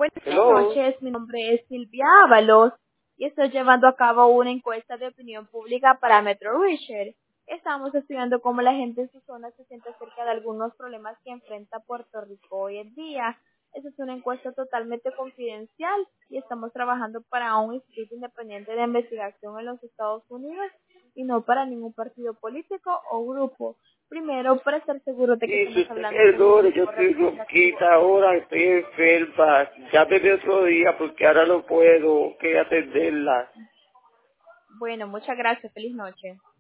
Buenas Hello. noches, mi nombre es Silvia Ábalos y estoy llevando a cabo una encuesta de opinión pública para Metro Research. Estamos estudiando cómo la gente en su zona se siente acerca de algunos problemas que enfrenta Puerto Rico hoy en día. Esta es una encuesta totalmente confidencial y estamos trabajando para un instituto independiente de investigación en los Estados Unidos y no para ningún partido político o grupo. Primero, para estar seguros de que Sí, si estamos usted hablando con un perdone, yo grupo estoy representativo. ronquita ahora, estoy enferma. Llámeme otro día porque ahora no puedo que atenderla. Bueno, muchas gracias. Feliz noche.